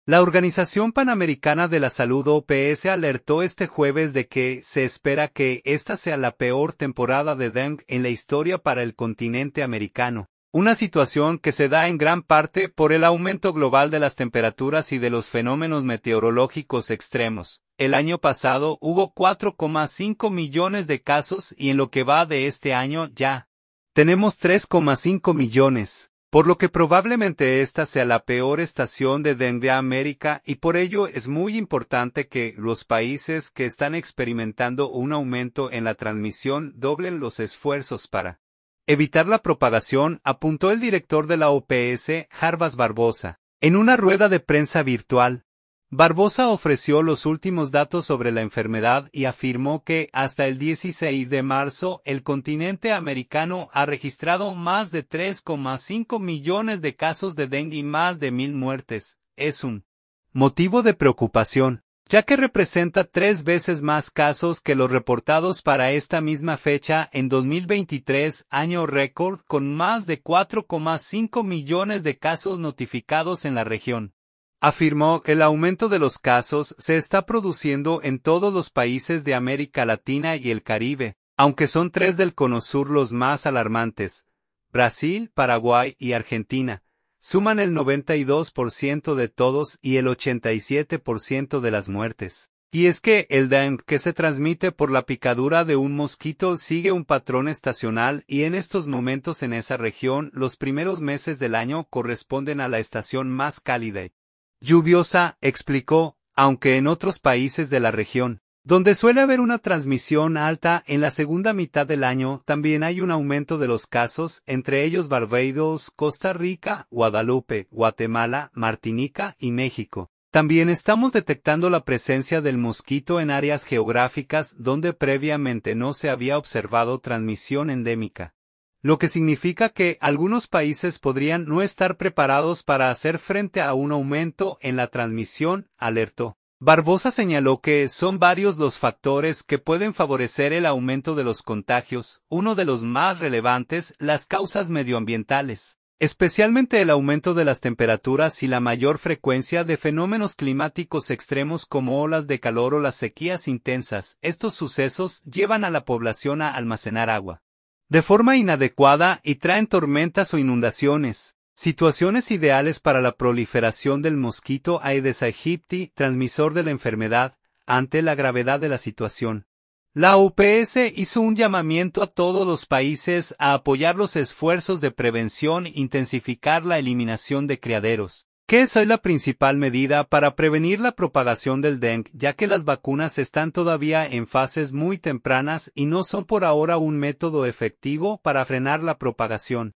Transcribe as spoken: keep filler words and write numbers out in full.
La Organización Panamericana de la Salud O P S alertó este jueves de que se espera que esta sea la peor temporada de dengue en la historia para el continente americano, una situación que se da en gran parte por el aumento global de las temperaturas y de los fenómenos meteorológicos extremos. El año pasado hubo cuatro coma cinco millones de casos y en lo que va de este año ya tenemos tres coma cinco millones. Por lo que probablemente esta sea la peor estación de dengue de América y por ello es muy importante que los países que están experimentando un aumento en la transmisión doblen los esfuerzos para evitar la propagación, apuntó el director de la O P S, Jarbas Barbosa, en una rueda de prensa virtual. Barbosa ofreció los últimos datos sobre la enfermedad y afirmó que hasta el dieciséis de marzo el continente americano ha registrado más de tres coma cinco millones de casos de dengue y más de mil muertes. Es un motivo de preocupación, ya que representa tres veces más casos que los reportados para esta misma fecha en dos mil veintitrés, año récord, con más de cuatro coma cinco millones de casos notificados en la región. Afirmó que el aumento de los casos se está produciendo en todos los países de América Latina y el Caribe, aunque son tres del Cono Sur los más alarmantes. Brasil, Paraguay y Argentina suman el noventa y dos por ciento de todos y el ochenta y siete por ciento de las muertes. Y es que el dengue que se transmite por la picadura de un mosquito sigue un patrón estacional y en estos momentos en esa región los primeros meses del año corresponden a la estación más cálida. Lluviosa, explicó, aunque en otros países de la región, donde suele haber una transmisión alta en la segunda mitad del año, también hay un aumento de los casos, entre ellos Barbados, Costa Rica, Guadalupe, Guatemala, Martinica y México. También estamos detectando la presencia del mosquito en áreas geográficas donde previamente no se había observado transmisión endémica, lo que significa que algunos países podrían no estar preparados para hacer frente a un aumento en la transmisión, alertó. Barbosa señaló que son varios los factores que pueden favorecer el aumento de los contagios, uno de los más relevantes, las causas medioambientales, especialmente el aumento de las temperaturas y la mayor frecuencia de fenómenos climáticos extremos como olas de calor o las sequías intensas. Estos sucesos llevan a la población a almacenar agua de forma inadecuada y traen tormentas o inundaciones, situaciones ideales para la proliferación del mosquito Aedes aegypti, transmisor de la enfermedad, ante la gravedad de la situación. La O P S hizo un llamamiento a todos los países a apoyar los esfuerzos de prevención e intensificar la eliminación de criaderos, que es hoy la principal medida para prevenir la propagación del dengue, ya que las vacunas están todavía en fases muy tempranas y no son por ahora un método efectivo para frenar la propagación.